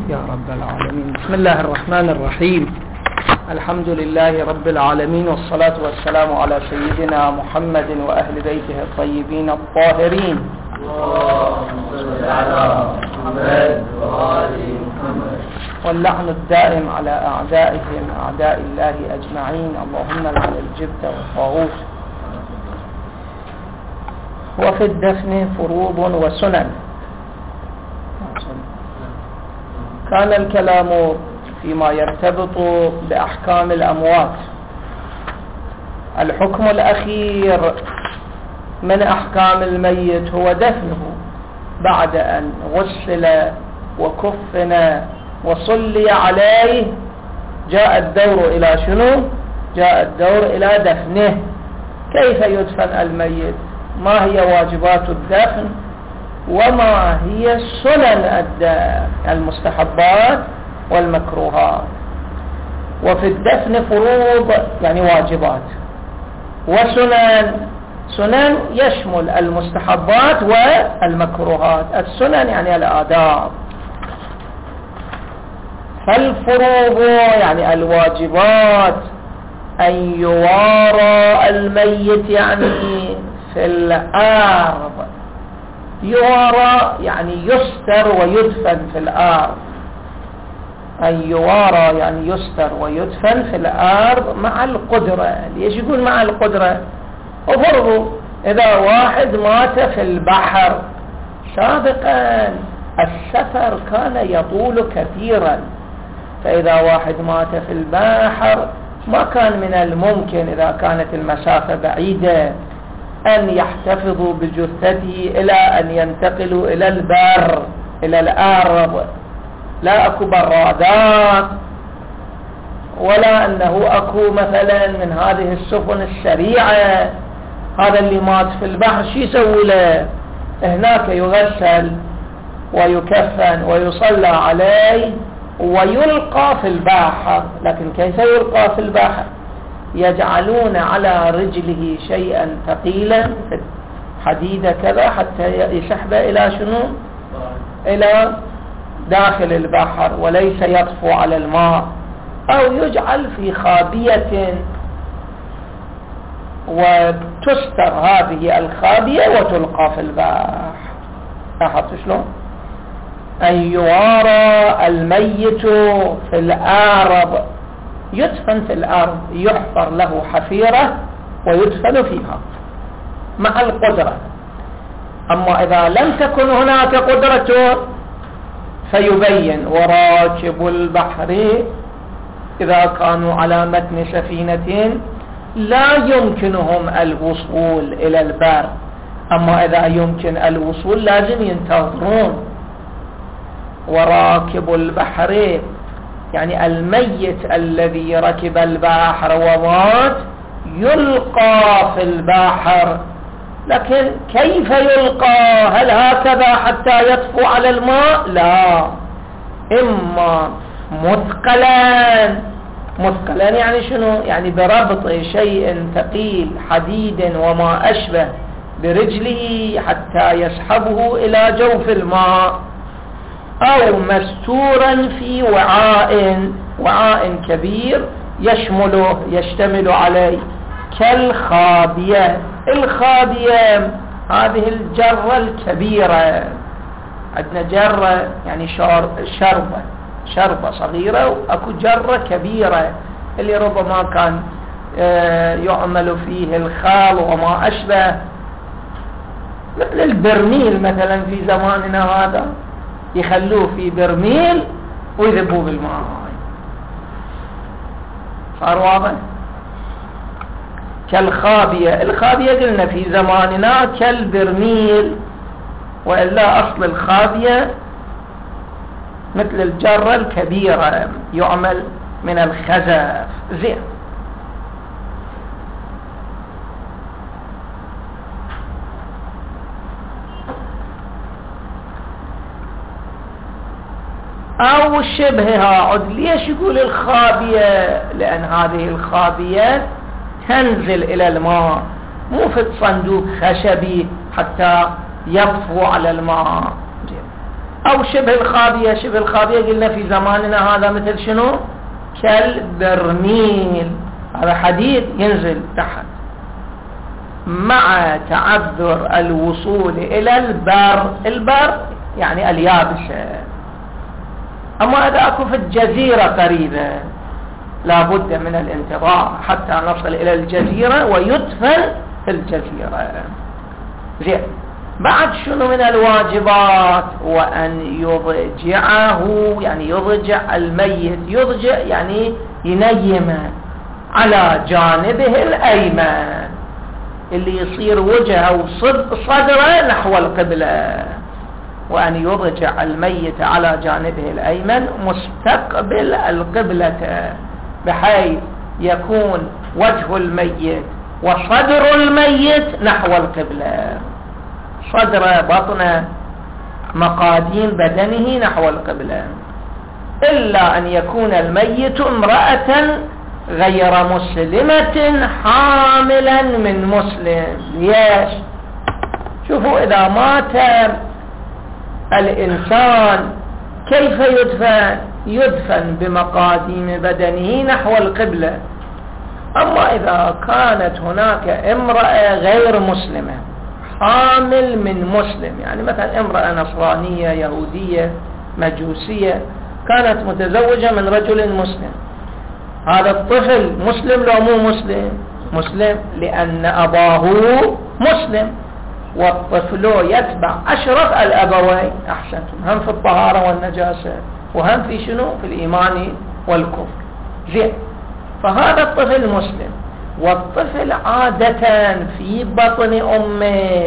يا رب العالمين. بسم الله الرحمن الرحيم. الحمد لله رب العالمين، والصلاة والسلام على سيدنا محمد وأهل بيته الطيبين الطاهرين. اللهم صل على محمد وآل محمد. واللعن الدائم على أعدائهم أعداء الله أجمعين. اللهم لعن الجبت والطاغوت. وفي الدفن فروض وسنن. كان الكلام فيما يرتبط بأحكام الأموات. الحكم الأخير من أحكام الميت هو دفنه بعد أن غسل وكفن وصلي عليه. جاء الدور إلى شنو؟ جاء الدور إلى دفنه. كيف يدفن الميت؟ ما هي واجبات الدفن؟ وما هي سنن المستحبات والمكروهات؟ وفي الدفن فروض يعني واجبات، وسنن سنن يشمل المستحبات والمكروهات. السنن يعني الآداب. فالفروض يعني الواجبات أن يوارى الميت يعني في الأرض. يوارى يعني يستر ويدفن في الأرض. أن يوارى يعني يستر ويدفن في الأرض مع القدرة. ليش يقول مع القدرة؟ وفرضوا إذا واحد مات في البحر سابقا، السفر كان يطول كثيرا، فإذا واحد مات في البحر ما كان من الممكن إذا كانت المسافة بعيدة أن يحتفظوا بجثته إلى أن ينتقلوا إلى البر إلى الأرض. لا أكو برادات، ولا أنه أكو مثلا من هذه السفن السريعة. هذا اللي مات في البحر شو يسوي له؟ هناك يغسل ويكفن ويصلى عليه ويلقى في البحر. لكن كيف يلقى في البحر؟ يجعلون على رجله شيئا ثقيلا حديدة كذا حتى يسحبه إلى شنو؟ إلى داخل البحر وليس يطفو على الماء، أو يجعل في خابية وتستر هذه الخابية وتلقى في البحر. لاحظت شلون؟ أن يوارى الميت في الأرض، يدفن في الأرض، يحفر له حفيرة ويدفن فيها مع القدرة. أما إذا لم تكن هناك قدرة فيبين وراكب البحر إذا كانوا على متن سفينة لا يمكنهم الوصول إلى البر، أما إذا يمكن الوصول لازم ينتظرون. وراكب البحر يعني الميت الذي ركب البحر ومات يلقى في البحر. لكن كيف يلقى؟ هل هكذا حتى يطفو على الماء؟ لا، إما مثقلا يعني شنو؟ يعني بربط شيء ثقيل حديد وما أشبه برجله حتى يسحبه إلى جوف الماء، أو مستورا في وعاء كبير يشتمل عليه كالخابية. الخابية هذه الجرة الكبيرة. عندنا جرة يعني شربة صغيرة، وأكو جرة كبيرة اللي ربما كان يعمل فيه الخال وما أشبه، مثل البرميل مثلا في زماننا هذا، يخلوه في برميل ويذبوه بالماء. صار واضح؟ كالخابية. الخابية قلنا في زماننا كالبرميل، وإلا أصل الخابية مثل الجرة الكبيرة يعمل من الخزف. زين. أو شبهها. عد ليش يقول الخابية؟ لأن هذه الخابية تنزل إلى الماء، مو في صندوق خشبي حتى يطفو على الماء. أو شبه الخابية. شبه الخابية قلنا في زماننا هذا مثل شنو؟ كالبرميل، هذا حديد ينزل تحت، مع تعذر الوصول إلى البر. البر يعني اليابسة. أما إذا أكو في الجزيرة قريبة لابد من الانتظار حتى نصل إلى الجزيرة ويدفن في الجزيرة. زين، بعد شنو من الواجبات؟ وأن يضجعه، يعني يضجع الميت. يضجع يعني ينيمه على جانبه الأيمن، اللي يصير وجهه وصدره نحو القبلة. وأن يضجع الميت على جانبه الأيمن مستقبل القبلة، بحيث يكون وجه الميت وصدر الميت نحو القبلة، صدر بطن مقاديم بدنه نحو القبلة. إلا أن يكون الميت امرأة غير مسلمة حاملا من مسلم. ليش؟ شوفوا، إذا مات الإنسان كيف يدفن؟ يدفن بمقاديم بدنه نحو القبلة. أما إذا كانت هناك امرأة غير مسلمة حامل من مسلم، يعني مثلا امرأة نصرانية يهودية مجوسية كانت متزوجة من رجل مسلم، هذا الطفل مسلم لو مو مسلم؟ مسلم، لأن أباه مسلم، والطفل يتبع أشرف الأبوين. أحسنتم، هم في الطهارة والنجاسة وهم في شنو؟ في الإيمان والكفر. زين، فهذا الطفل مسلم، والطفل عادة في بطن أمه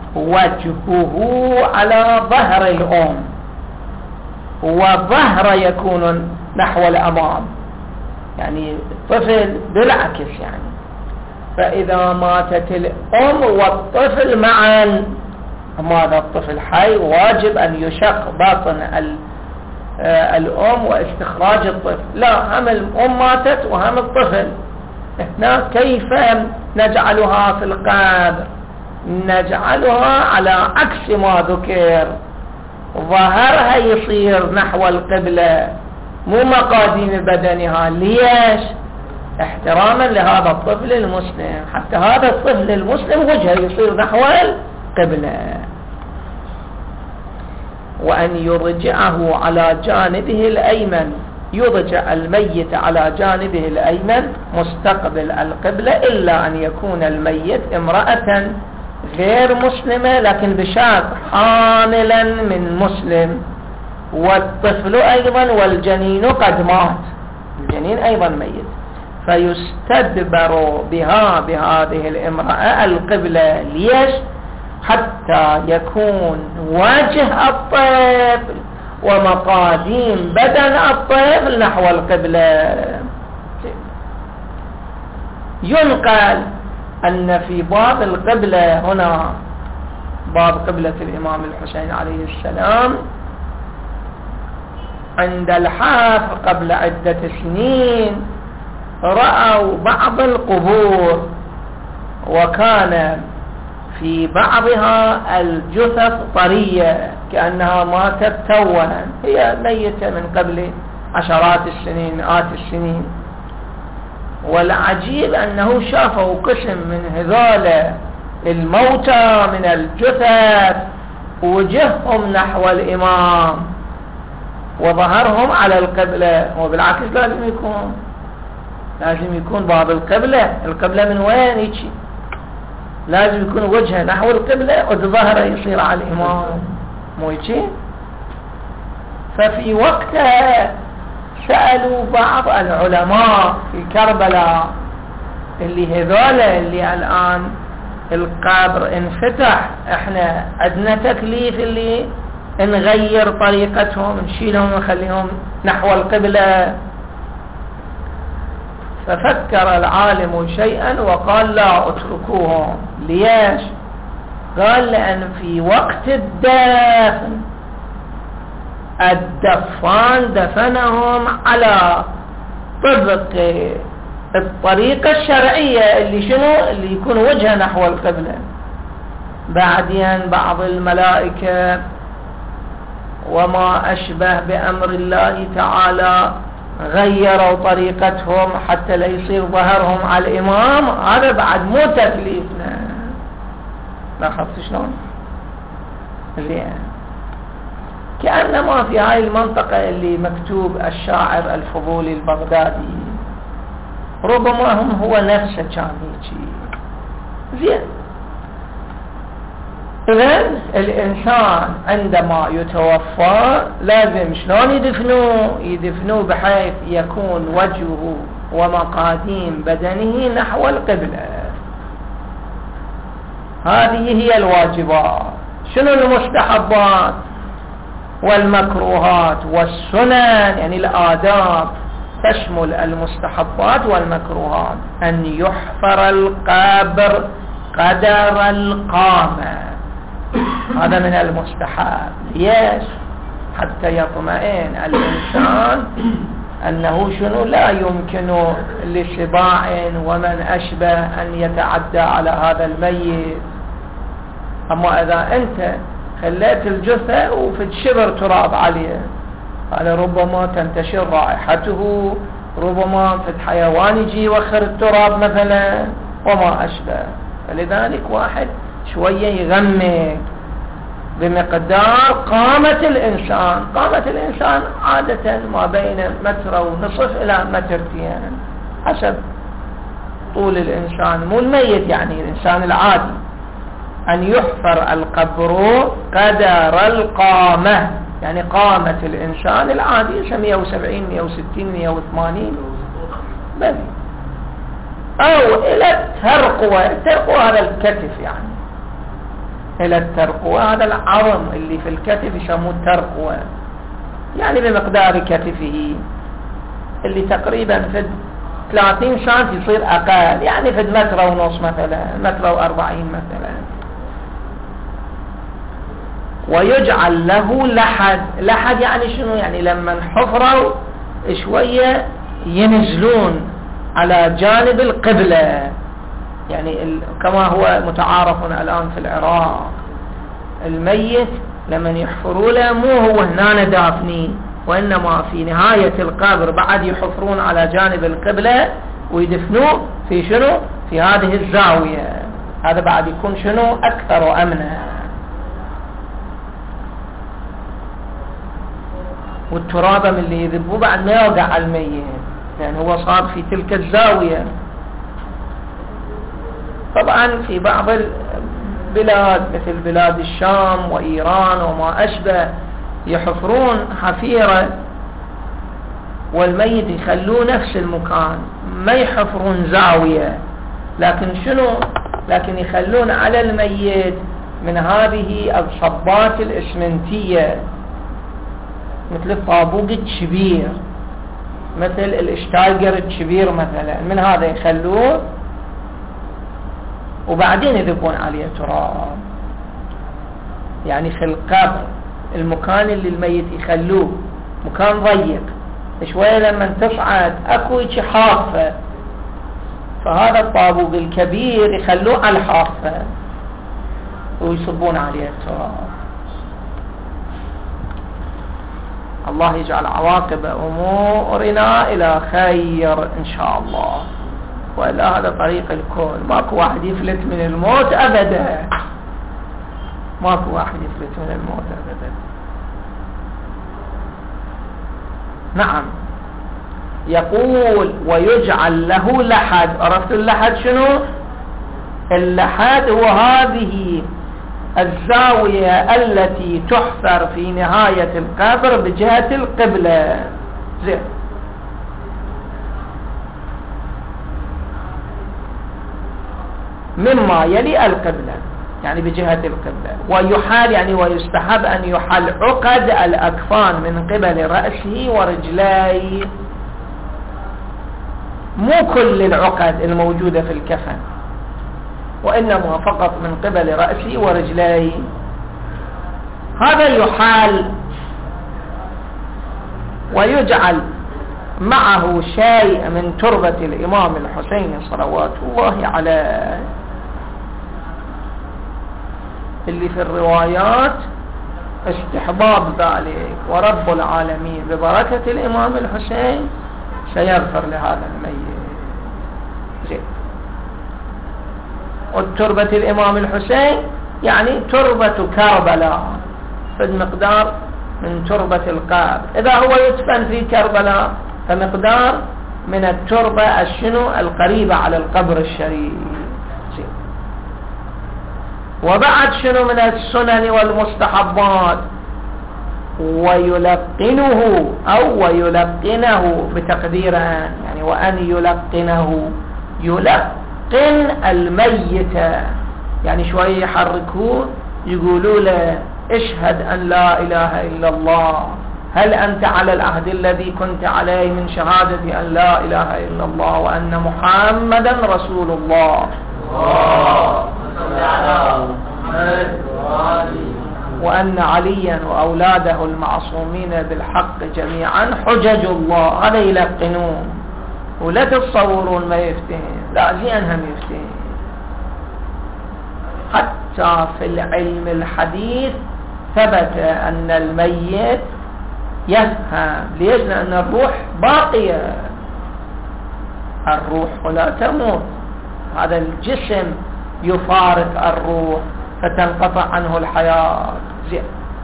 وجهه على ظهر الأم، وظهر يكون نحو الأمام، يعني الطفل بالعكس يعني. فإذا ماتت الأم والطفل معا، هذا الطفل حي واجب أن يشق باطن الأم واستخراج الطفل. لا، هم الأم ماتت وهم الطفل. هنا كيف نجعلها في القبر؟ نجعلها على عكس ما ذكر، ظهرها يصير نحو القبلة مو مقاديم بدنها. ليش؟ احتراما لهذا الطفل المسلم، حتى هذا الطفل المسلم وجهه يصير نحو القبلة. وأن يضجعه على جانبه الأيمن، يضجع الميت على جانبه الأيمن مستقبل القبلة، إلا أن يكون الميت امرأة غير مسلمة لكن بشرط حاملا من مسلم، والطفل أيضا والجنين قد مات، الجنين أيضا ميت، فيستدبر بها بهذه الامرأة القبلة. ليش؟ حتى يكون وجه الطفل ومقاديم بدن الطفل نحو القبلة. ينقل أن في باب القبلة هنا، باب قبلة الإمام الحسين عليه السلام، عند الحفر قبل عدة سنين رأوا بعض القبور، وكان في بعضها الجثث طرية كأنها ماتت توها، هي ميتة من قبل عشرات السنين مئات السنين. والعجيب أنه شافوا قسم من هذول الموتى من الجثث وجههم نحو الإمام وظهرهم على القبلة، وبالعكس لازم يكون باب القبلة من وين يجي؟ لازم يكون وجهه نحو القبلة وظهره يصير على الإمام، مو يجي؟ ففي وقتها سألوا بعض العلماء في كربلاء اللي هذول اللي الآن القبر انفتح، احنا عندنا تكليف اللي نغير طريقتهم، نشيلهم ونخليهم نحو القبلة. ففكر العالم شيئا وقال لا اتركوهم. ليش؟ قال لأن في وقت الدفن الدفان دفنهم على طبق الطريقة الشرعية اللي شنو؟ اللي يكون وجهه نحو القبلة. بعدين بعض الملائكة وما أشبه بأمر الله تعالى غيروا طريقتهم حتى لا يصير ظهرهم على الإمام، هذا بعد مو تكليفنا. لاحظت شلون؟ زين. كأنما في هاي المنطقة اللي مكتوب الشاعر الفضولي البغدادي ربما هم هو نفسه كان هيك. زين. إذن الإنسان عندما يتوفى لازم شلون يدفنوه بحيث يكون وجهه ومقاديم بدنه نحو القبلة. هذه هي الواجبات. شنو المستحبات والمكروهات والسنن؟ يعني الآداب تشمل المستحبات والمكروهات. أن يحفر القبر قدر القامة، هذا من المستحب. ليش؟ حتى يطمئن الإنسان أنه شنو لا يمكن لسباع ومن أشبه أن يتعدى على هذا الميت. أما إذا أنت خليت الجثة وفي شبر تراب عليه، هذا ربما تنتشر رائحته، ربما في حيوان يجي يوخر التراب مثلا وما أشبه. فلذلك واحد شوية يغمق بمقدار قامة الإنسان. قامة الإنسان عادة ما بين 1.5 متر إلى 2 متر حسب طول الإنسان، مو الميت يعني الإنسان العادي. أن يحفر القبر قدر القامة، يعني قامة الإنسان العادي 170 160 180 بس، أو إلى الترقوة. الترقوة هذا الكتف، يعني إلى الترقوة هذا العظم اللي في الكتف يسموه الترقوة، يعني بمقدار كتفه اللي تقريبا في 30 سم يصير أقل، يعني في 1.5 متر مثلا 1.40 متر مثلا. ويجعل له لحد. لحد يعني شنو؟ يعني لما حفروا شوية ينزلون على جانب القبلة، يعني كما هو متعارف الآن في العراق. الميت لما يحفروا له مو هو هنا دافني، وإنما في نهاية القبر بعد يحفرون على جانب القبلة ويدفنوه في شنو؟ في هذه الزاوية. هذا بعد يكون شنو؟ أكثر أمنا. والتراب من اللي يذبوه بعد ما يوقع على الميت، لأن هو صار في تلك الزاوية. طبعا في بعض البلاد مثل بلاد الشام وإيران وما أشبه يحفرون حفيرة والميت يخلوه نفس المكان، ما يحفرون زاوية، لكن شنو؟ لكن يخلون على الميت من هذه الصبات الإسمنتية مثل الطابوق الكبير، مثل الاشتايجر الكبير مثلا، من هذا يخلوه وبعدين يذبون عليه تراب. يعني في القبر المكان اللي الميت يخلوه مكان ضيق شوية، لما تصعد اكو حافة، فهذا الطابوق الكبير يخلوه على الحافة ويصبون عليه التراب. الله يجعل عواقب أمورنا إلى خير إن شاء الله. وإلا هذا طريق الكون، ماكو واحد يفلت من الموت أبدا، ماكو واحد يفلت من الموت أبدا. نعم. يقول ويجعل له لحد. عرفت اللحد شنو؟ اللحد هو هذه الزاوية التي تحفر في نهاية القبر بجهة القبلة. زين. مما يلي القبلة، يعني بجهة القبلة. ويحال يعني ويستحب أن يحل عقد الأكفان من قبل رأسه ورجليه، مو كل العقد الموجودة في الكفن، وإنما فقط من قبل رأسه ورجليه. هذا يحال. ويجعل معه شيء من تربة الإمام الحسين صلوات الله عليه، اللي في الروايات استحباب ذلك، ورب العالمين ببركة الإمام الحسين سيغفر لهذا الميت. زين. والتربة الإمام الحسين يعني تربة كربلاء في المقدار من تربة القبر. إذا هو يدفن في كربلاء فمقدار من التربة الشنو القريبة على القبر الشريف. وبعد شنو من السنن والمستحبات ويلقنه أو ويلقنه بتقديرا، يعني وأن يلقنه، يلقن الميت يعني شوية يحركوه يقولوا له اشهد أن لا إله إلا الله، هل أنت على العهد الذي كنت عليه من شهادة أن لا إله إلا الله وأن محمدا رسول الله وأن عليا وأولاده المعصومين بالحق جميعا حجج الله. هذا يلقنون. ولا تتصورون ما يفتهم، لا زين هم يفتهم. حتى في العلم الحديث ثبت أن الميت يفهم. ليش؟ لأن الروح باقية، الروح لا تموت، هذا الجسم يفارق الروح فتنقطع عنه الحياة. زين.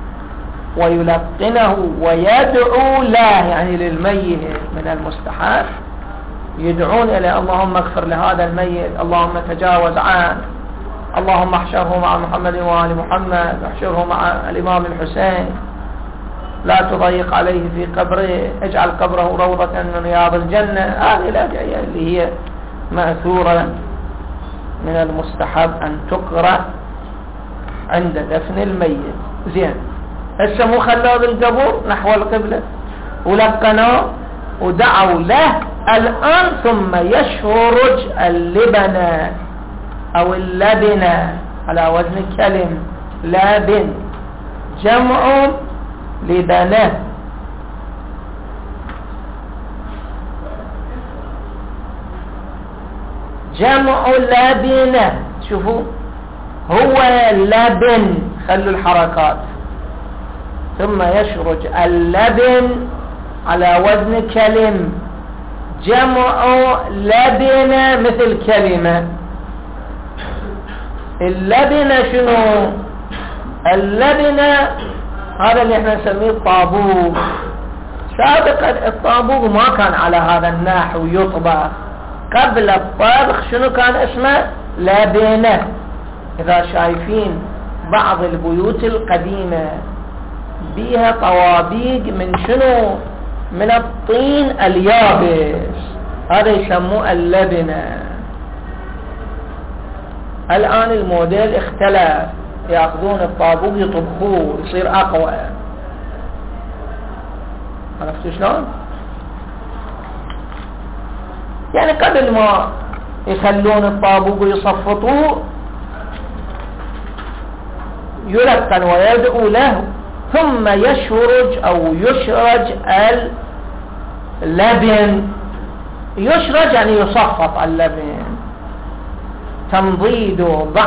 ويلقنه ويدعو له، يعني للميت من المستحب يدعون إليه اللهم اغفر لهذا الميت، اللهم تجاوز عنه، اللهم احشره مع محمد وآل محمد، احشره مع الإمام الحسين، لا تضيق عليه في قبره، اجعل قبره روضة من رياض الجنة. هذه الأدعية اللي هي مأثورة من المستحب أن تقرأ عند دفن الميت. زين. هسه مو خلوه بالقبر نحو القبلة ولقناه ودعوا له. الآن ثم يشرج اللبنة أو اللبنة على وزن كلم لابن، جمع لبنة. جمع لبنة. شوفوا هو لبن، خلوا الحركات. ثم يشرج اللبن على وزن كلم، جمع لبنة مثل كلمة. اللبنة شنو؟ اللبنة هذا اللي احنا نسميه الطابوق. سابقا الطابوق ما كان على هذا النحو يطبخ، قبل الطبخ شنو كان اسمه؟ لبنة. إذا شايفين بعض البيوت القديمة بيها طوابيق من شنو؟ من الطين اليابس، هذا يسموه اللبنة. الآن الموديل اختلف، يأخذون الطابوق يطبخوه يصير أقوى. عرفتوا شلون؟ يعني قبل ما يخلون الطابوق ويصفطوه يلقن ويدعو له، ثم يشرج أو يشرج اللبن. يشرج يعني يصفط اللبن، تنضيد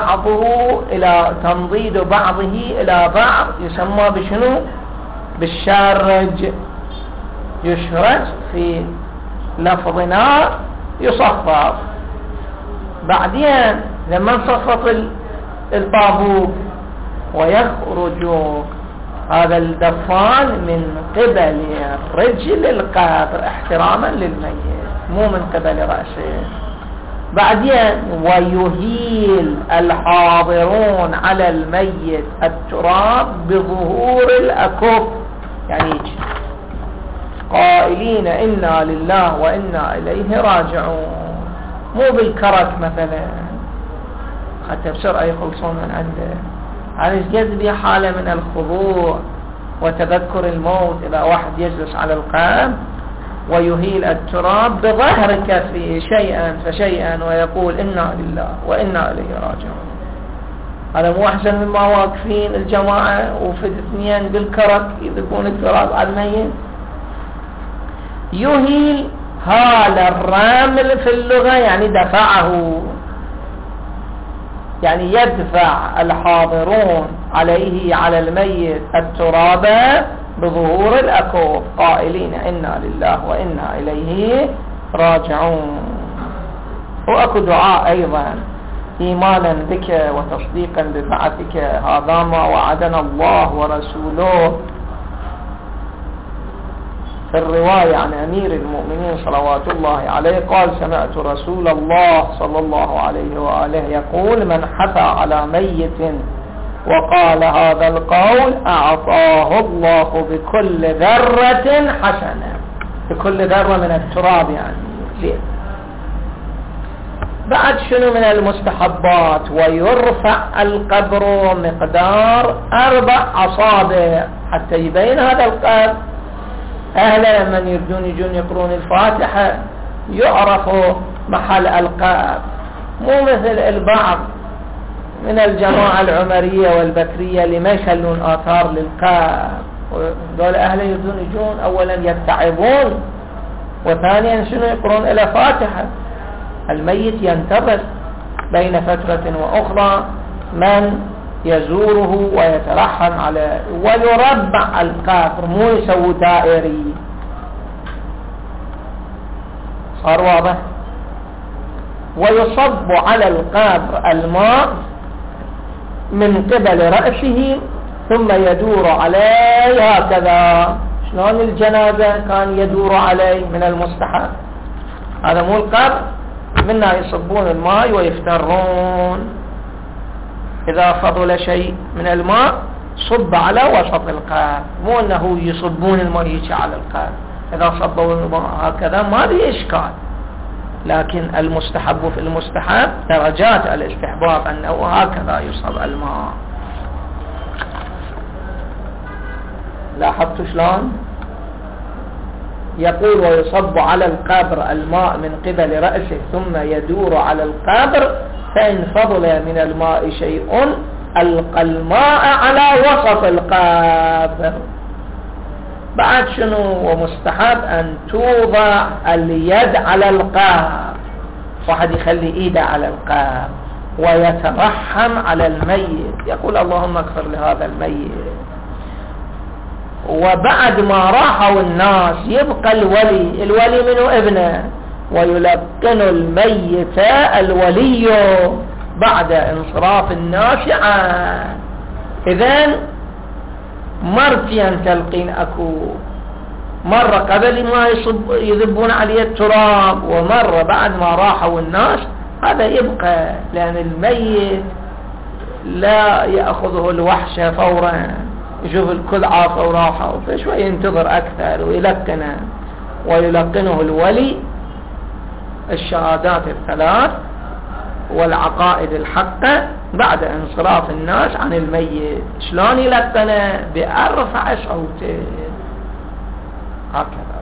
بعضه إلى بعض يسمى بشنو؟ بالشارج. يشرج في لفظنا يصفط. بعدين لما نصفط الطابوق ويخرج هذا الدفان من قبل رجل القبر احتراما للميت، مو من قبل رأسه. بعدين ويهيل الحاضرون على الميت التراب بظهور الأكف، يعني قائلين إنا لله وإنا إليه راجعون، مو بالكرك مثلا حتى بسرعة يخلصون من عنده. يعني قد بي حالة من الخضوع وتذكر الموت إذا واحد يجلس على القبر ويهيل التراب بظهر كفه شيئا فشيئا ويقول إنا لله وإنا إليه راجعون. هذا مو أحسن مما واقفين الجماعة وفي اثنين بالكرك يذبون التراب على الميت. يهيل هال الرامل في اللغة يعني دفعه، يعني يدفع الحاضرون عليه على الميت التراب بظهور الأكف قائلين إنا لله وإنا إليه راجعون. وأكو دعاء أيضا إيمانا بك وتصديقا ببعثك، هذا ما وعدنا الله ورسوله. في الرواية عن أمير المؤمنين صلوات الله عليه قال سمعت رسول الله صلى الله عليه وآله يقول من حثى على ميت وقال هذا القول أعطاه الله بكل ذرة حسنة، بكل ذرة من التراب يعني زين. بعد شنو من المستحبات؟ ويرفع القبر مقدار 4 أصابع حتى يبين هذا القبر. أهلا من يردون يجون يقرون الفاتحة يعرفوا محل القبر، مو مثل البعض من الجماعة العمرية والبكرية اللي ما يخلون آثار للقبر. دول أهلا يردون يجون أولا يتعبون، وثانيا شنو يقرون إلى فاتحة. الميت ينتظر بين فترة وأخرى من يزوره ويترحم عليه، ويربع القبر مو يسوي دائري. صار واضح؟ ويصب على القبر الماء من قبل رأسه ثم يدور عليه هكذا. شلون الجنازة كان يدور عليه من المستحب؟ هذا مو القبر، منها يصبون الماء ويفترون. إذا فضل شيء من الماء صب على وسط القبر، مو أنه يصبون الماء يجي على القبر. إذا صبوا الماء هكذا ما في إشكال، لكن المستحب في المستحب درجات الاستحباب أنه هكذا يصب الماء. لاحظتوا شلون؟ يقول ويصب على القبر الماء من قبل رأسه ثم يدور على القبر، فإن فضل من الماء شيء ألقى الماء على وسط القبر. بعد شنو؟ ومستحب أن توضع اليد على القبر، واحد يخلي إيده على القبر ويترحم على الميت، يقول اللهم اغفر لهذا الميت. وبعد ما راحوا الناس يبقى الولي منه ابنه، ويلقن الميت الولي بعد انصراف الناس عنه. إذن مرتين تلقين أكو، مرة قبل ما يذبون عليه التراب، ومرة بعد ما راحوا الناس. هذا يبقى لأن الميت لا يأخذه الوحشة فورا، يشوف الكل عافى وراحة فشوي ينتظر أكثر ويلقنه، ويلقنه الولي الشهادات الثلاث والعقائد الحقة بعد انصراف الناس عن الميت. شلون يلقنه؟ بأرفع صوته هكذا.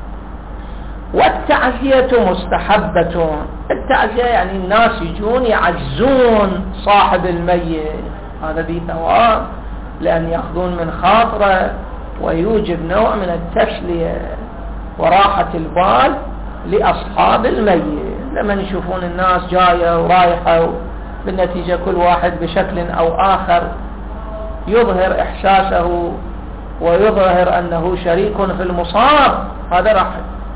والتعزية مستحبة. التعزية يعني الناس يجون يعزون صاحب الميت، هذا به ثواب، لأن يأخذون من خاطره، ويوجب نوع من التسلية وراحة البال لأصحاب الميت. لما يشوفون الناس جاية ورايحة، بالنتيجة كل واحد بشكل أو آخر يظهر إحساسه ويظهر أنه شريك في المصاب، هذا راح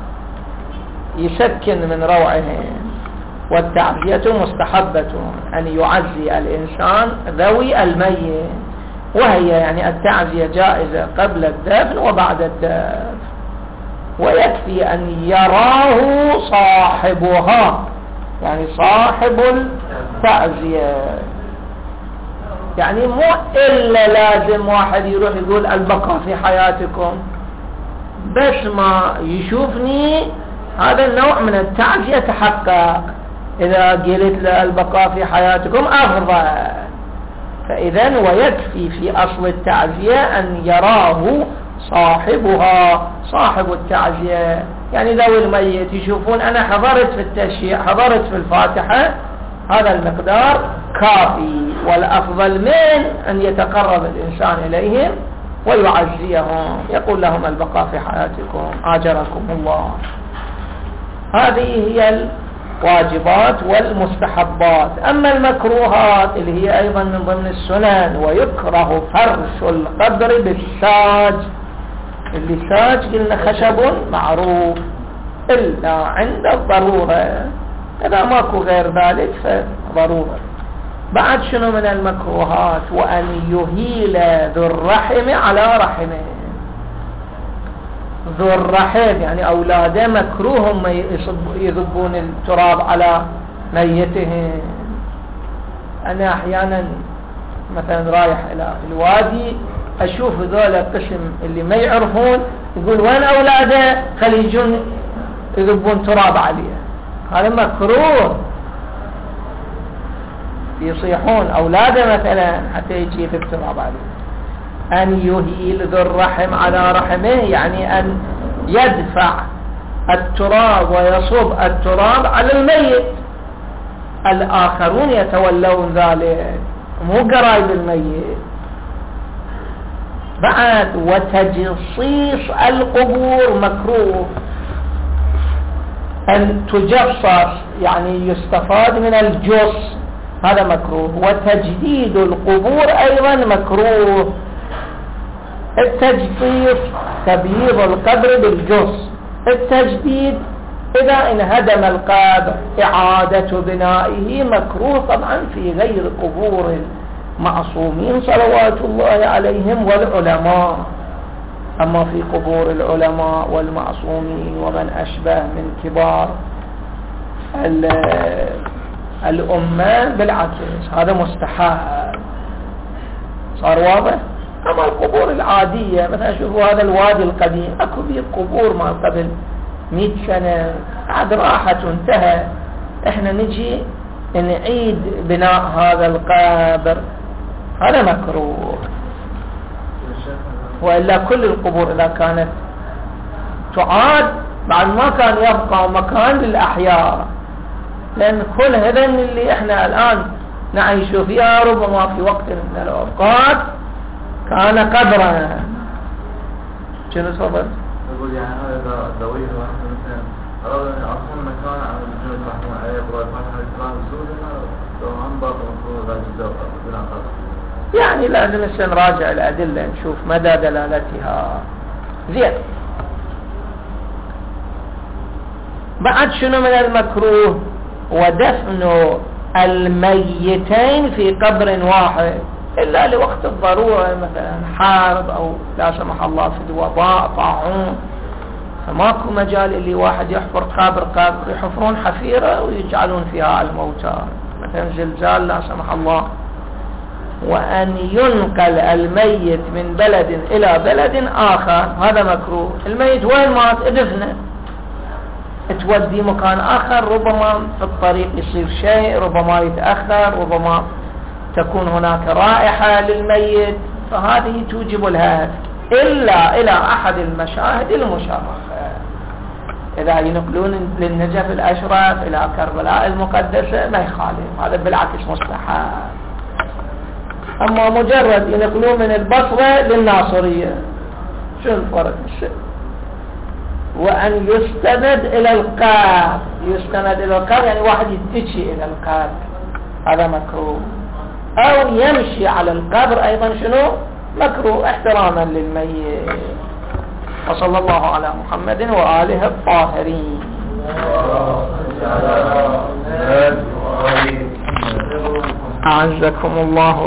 يسكن من روعهم. والتعزية مستحبة، أن يعزي الإنسان ذوي الميت، وهي يعني التعزية جائزة قبل الدفن وبعد الدفن. ويكفي أن يراه صاحبها، يعني صاحب التعزية، يعني مو إلا لازم واحد يروح يقول البقاء في حياتكم، بس ما يشوفني هذا النوع من التعزية تحقق. إذا قلت له البقاء في حياتكم أفضل. فإذن ويكفي في أصل التعزية أن يراه صاحبها، صاحب التعزية، يعني ذوي الميت يشوفون أنا حضرت في التشييع، حضرت في الفاتحة، هذا المقدار كافي. والأفضل من أن يتقرب الإنسان إليهم ويعزيهم، يقول لهم البقاء في حياتكم آجركم الله. هذه هي الواجبات والمستحبات. أما المكروهات اللي هي أيضا من ضمن السنن، ويكره فرش القبر بالساج. اللي ساج قلنا خشب معروف إلا عند الضرورة، إذا ماكو غير ذلك فضرورة. بعد شنو من المكروهات؟ وأن يهيل ذو الرحم على رحمه. ذو الرحم يعني أولاده مكروه هم يذبون التراب على ميتهم. أنا أحيانا مثلا رايح إلى الوادي أشوف ذول القسم اللي ما يعرفون يقول وين أولاده خلي يجون يذبون تراب عليه. هذا مكروه، يصيحون أولاده مثلا حتى يجي يذب تراب عليه. أن يهيل ذو الرحم على رحمه يعني أن يدفع التراب ويصب التراب على الميت. الآخرون يتولون ذلك، مو قرايب الميت. بعد وتجصيص القبور مكروه، أن تجصص يعني يستفاد من الجص، هذا مكروه. وتجديد القبور أيضا مكروه. التجصيص تبييض القبر بالجص، التجديد إذا انهدم القبر إعادة بنائه مكروه طبعا في غير قبور المعصومين صلوات الله عليهم والعلماء. أما في قبور العلماء والمعصومين ومن أشبه من كبار الأمة بالعكس هذا مستحب، صار واضح. أما القبور العادية مثلا شوفوا هذا الوادي القديم أكو بيه قبور ما قبل 100 سنة بعد راحت وانتهى، احنا نجي نعيد بناء هذا القبر، هذا مكروه. وإلا كل القبور إذا كانت تعاد بعد ما كان يبقى مكان للأحياء، لأن كل هذا اللي احنا الآن نعيش فيها ربما في وقت من الأوقات كان قبرا. شنو صبر؟ يقول يعني هذا دوية واحدة مثلا أراد أن أصلا مكان عن الجنود محمود عليه براد فتح الإسلام الزوجة لو هم باقي مفروض ذات الزوجة بلا قبر. يعني لازم نراجع الأدلة نشوف مدى دلالتها. زين. بعد شنو من المكروه؟ ودفن الميتين في قبر واحد إلا لوقت الضرورة، مثلا حرب أو لا سمح الله في وباء طاعون، فماكو مجال اللي واحد يحفر قبر يحفرون حفيرة ويجعلون فيها الموتى، مثلا زلزال لا سمح الله. وأن ينقل الميت من بلد إلى بلد آخر هذا مكروه. الميت وين مات ادفنه، تودي مكان آخر، ربما في الطريق يصير شيء، ربما يتأخر، ربما تكون هناك رائحة للميت، فهذه توجب الهدم إلا إلى أحد المشاهد المشرفة. إذا ينقلون للنجف الأشرف إلى كربلاء المقدسة ما يخالف، هذا بالعكس مستحب. أما مجرد ينقلون من البصرة للناصرية شو الفرق؟ وأن يستند إلى القبر، يستند إلى القبر يعني واحد يتجي إلى القبر، هذا مكروه. أو يمشي على القبر أيضا شنو؟ مكروه احتراما للميت. وصلى الله على محمد وآله الطاهرين. أعزكم الله.